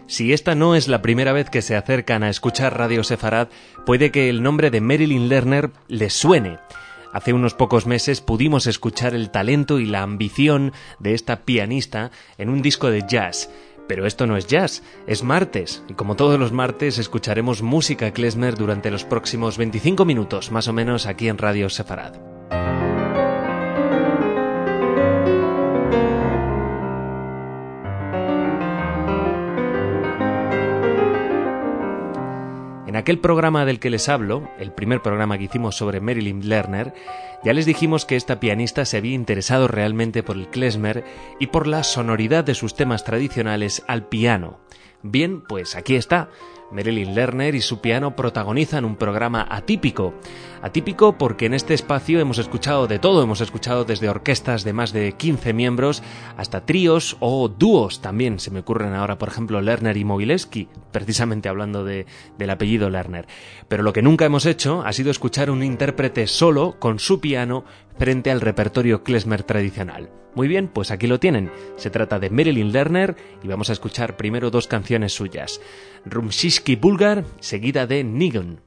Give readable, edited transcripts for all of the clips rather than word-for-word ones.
Si esta no es la primera vez que se acercan a escuchar Radio Sefarad, puede que el nombre de Marilyn Lerner les suene. Hace unos pocos meses pudimos escuchar el talento y la ambición de esta pianista en un disco de jazz. Pero esto no es jazz, es martes, y como todos los martes escucharemos música klezmer durante los próximos 25 minutos, más o menos, aquí en Radio Sefarad. En aquel programa del que les hablo, el primer programa que hicimos sobre Marilyn Lerner, ya les dijimos que esta pianista se había interesado realmente por el klezmer y por la sonoridad de sus temas tradicionales al piano. Bien, pues aquí está. Marilyn Lerner y su piano protagonizan un programa atípico. Atípico porque en este espacio hemos escuchado de todo, hemos escuchado desde orquestas de más de 15 miembros hasta tríos o dúos. También se me ocurren ahora, por ejemplo, Lerner y Mobilewski, precisamente hablando del apellido Lerner. Pero lo que nunca hemos hecho ha sido escuchar un intérprete solo con su piano frente al repertorio klezmer tradicional. Muy bien, pues aquí lo tienen. Se trata de Marilyn Lerner y vamos a escuchar primero dos canciones suyas. Rumshishki Bulgar, seguida de Nigun.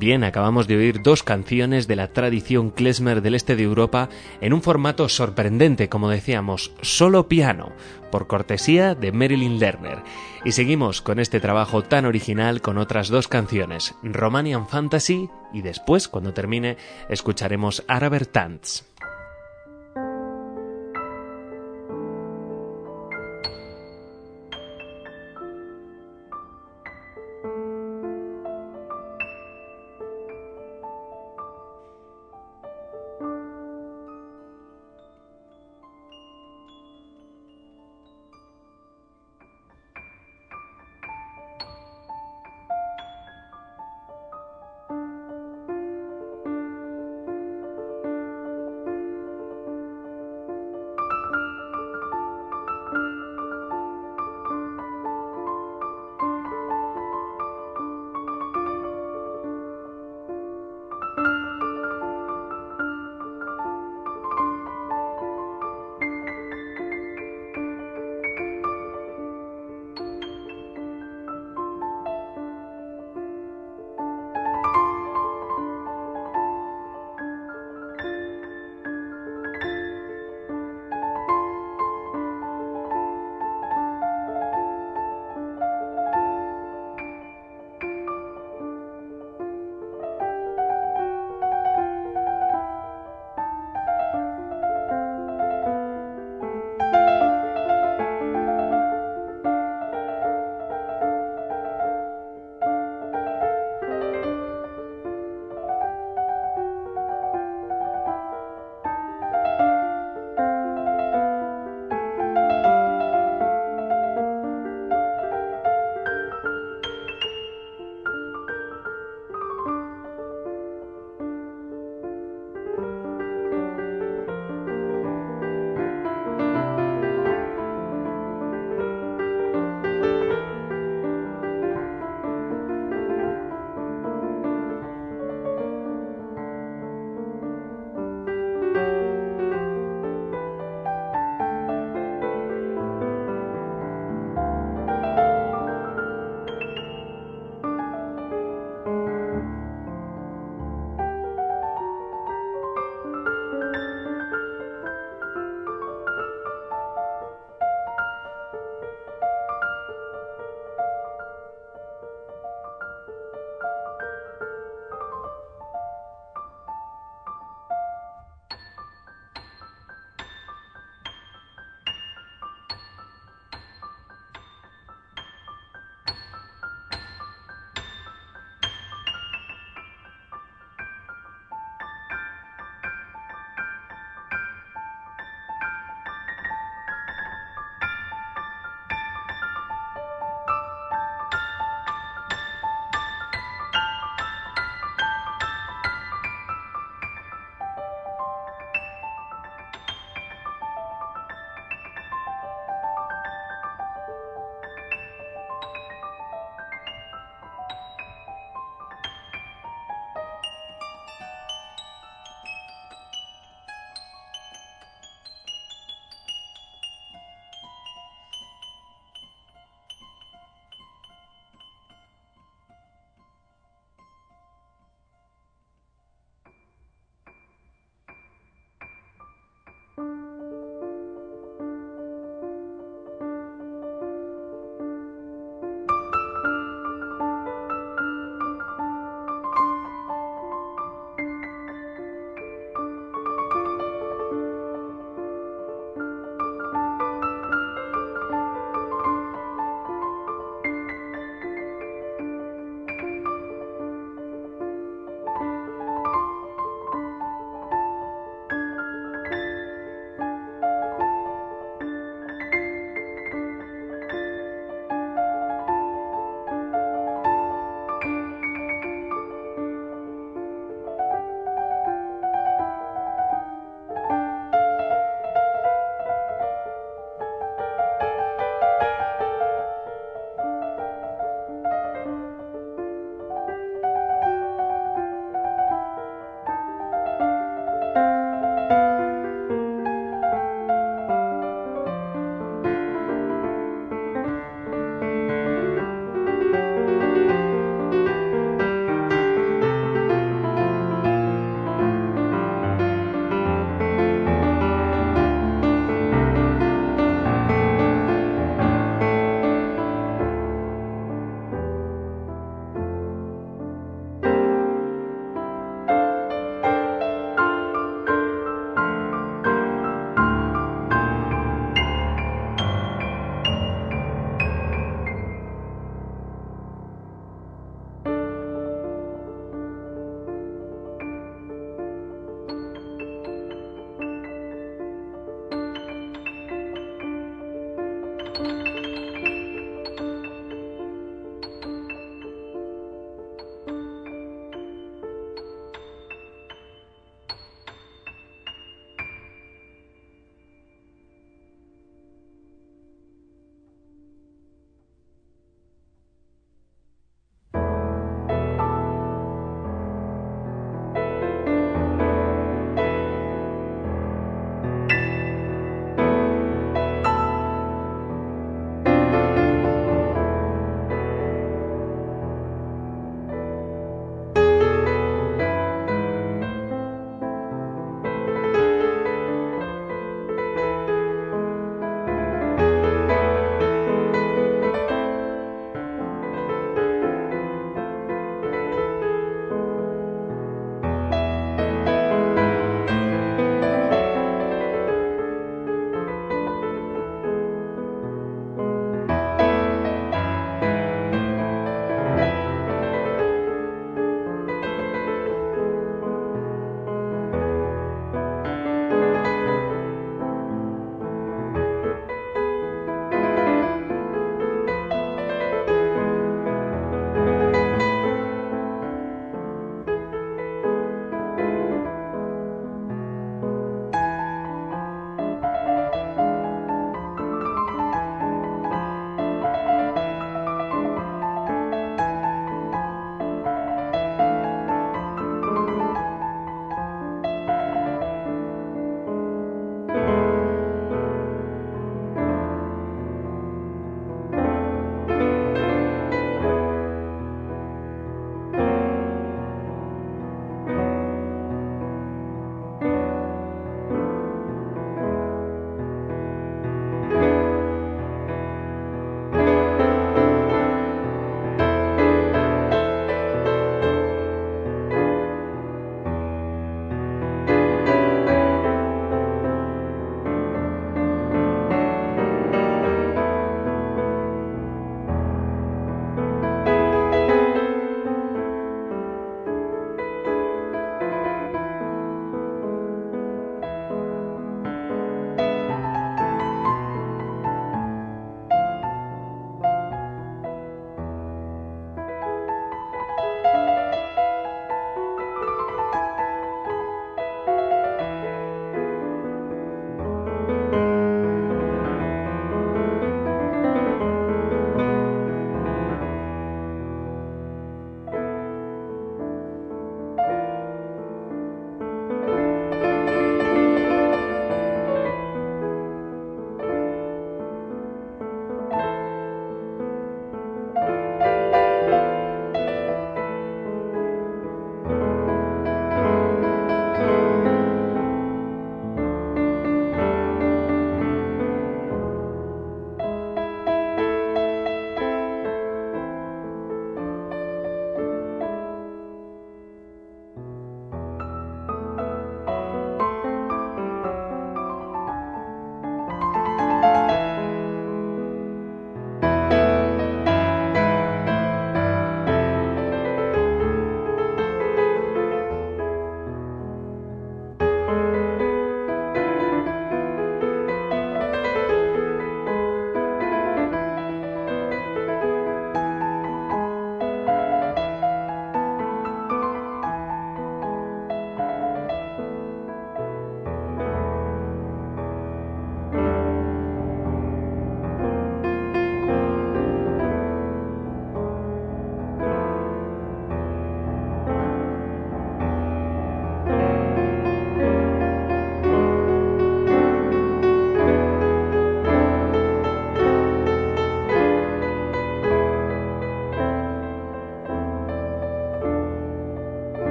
Bien, acabamos de oír dos canciones de la tradición klezmer del este de Europa en un formato sorprendente, como decíamos, solo piano, por cortesía de Marilyn Lerner. Y seguimos con este trabajo tan original con otras dos canciones, Romanian Fantasy y después, cuando termine, escucharemos Araber Tanz.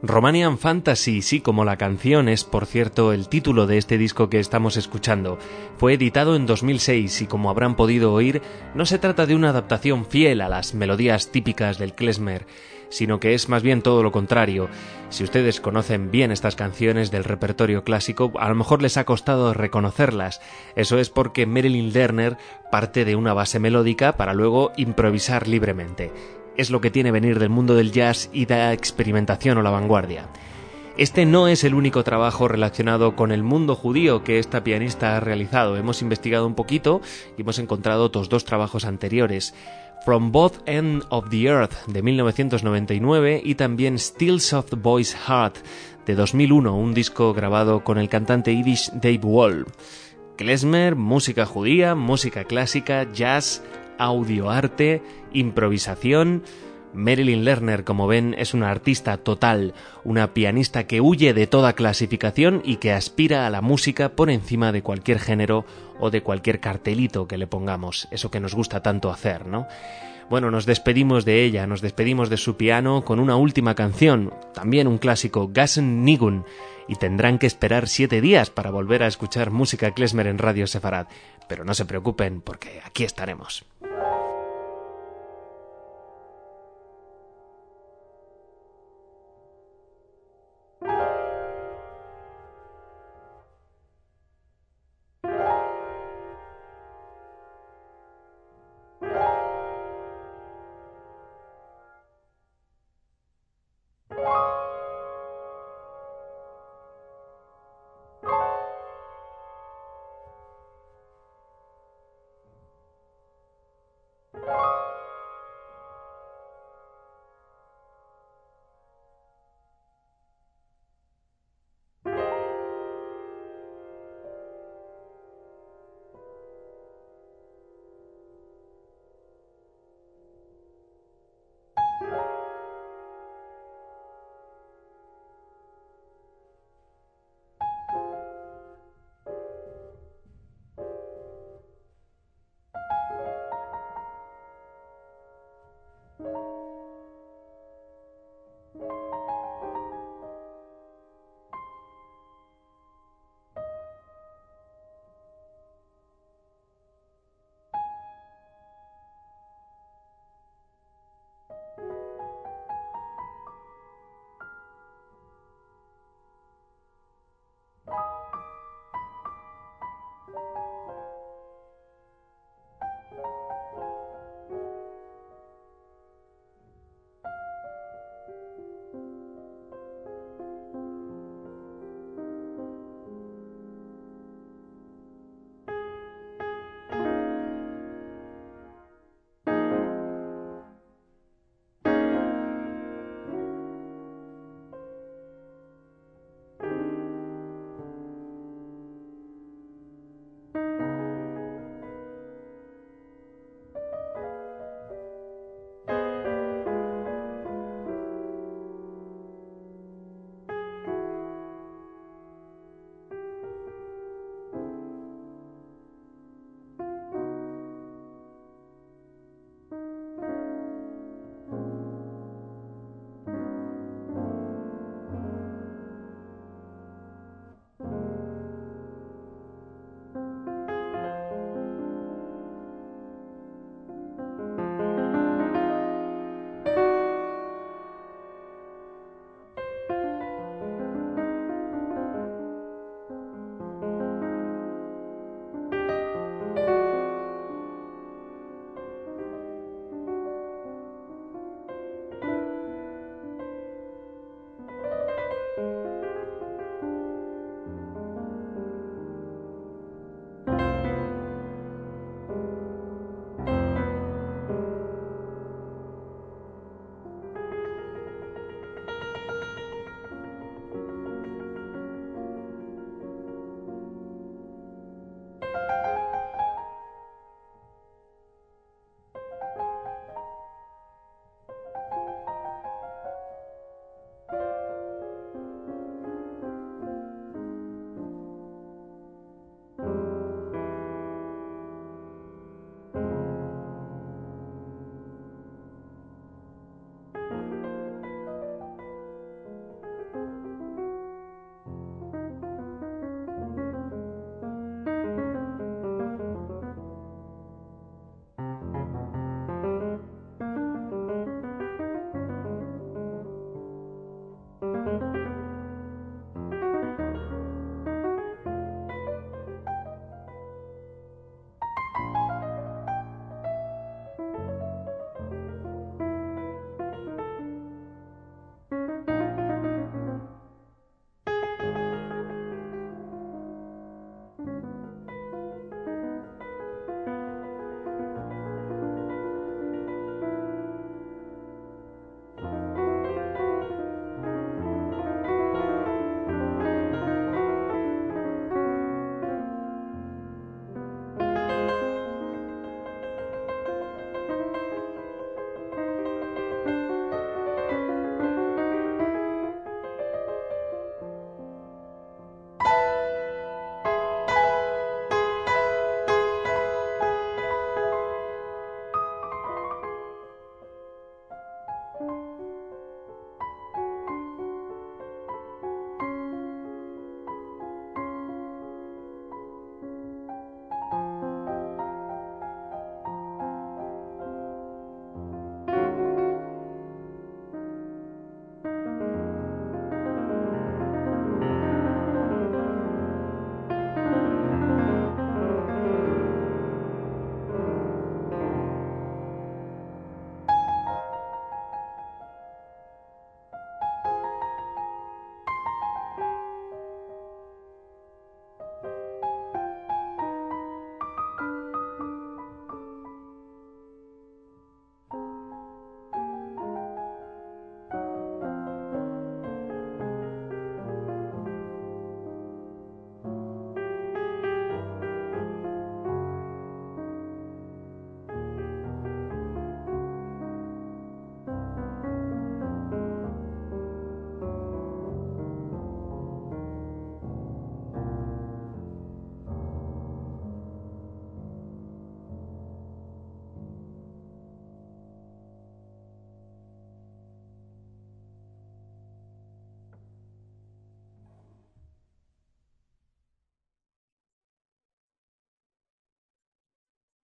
Romanian Fantasy, sí, como la canción, es por cierto el título de este disco que estamos escuchando. Fue editado en 2006 y como habrán podido oír, no se trata de una adaptación fiel a las melodías típicas del klezmer, sino que es más bien todo lo contrario. Si ustedes conocen bien estas canciones del repertorio clásico, a lo mejor les ha costado reconocerlas. Eso es porque Marilyn Lerner parte de una base melódica para luego improvisar libremente. Es lo que tiene venir del mundo del jazz y de la experimentación o la vanguardia. Este no es el único trabajo relacionado con el mundo judío que esta pianista ha realizado. Hemos investigado un poquito y hemos encontrado otros dos trabajos anteriores. From Both Ends of the Earth, de 1999, y también Still Soft Boy's Heart, de 2001, un disco grabado con el cantante yiddish Dave Wall. Klezmer, música judía, música clásica, jazz, audioarte, improvisación. Marilyn Lerner, como ven, es una artista total, una pianista que huye de toda clasificación y que aspira a la música por encima de cualquier género o de cualquier cartelito que le pongamos, eso que nos gusta tanto hacer, ¿no? Bueno, nos despedimos de ella, nos despedimos de su piano con una última canción, también un clásico, Gassen Nigun, y tendrán que esperar 7 días para volver a escuchar música klezmer en Radio Sefarad. Pero no se preocupen, porque aquí estaremos.